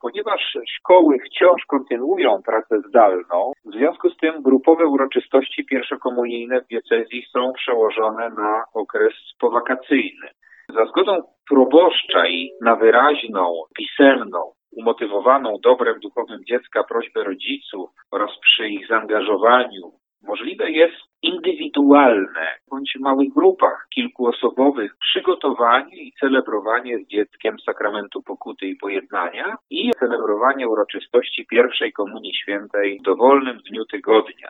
Ponieważ szkoły wciąż kontynuują pracę zdalną, w związku z tym grupowe uroczystości pierwszokomunijne w diecezji są przełożone na okres powakacyjny. Za zgodą proboszcza i na wyraźną, pisemną, umotywowaną dobrem duchowym dziecka prośbę rodziców oraz przy ich zaangażowaniu możliwe jest indywidualne bądź w małych grupach kilkuosobowych przygotowanie i celebrowanie z dzieckiem sakramentu pokuty i pojednania i celebrowanie uroczystości pierwszej Komunii Świętej w dowolnym dniu tygodnia.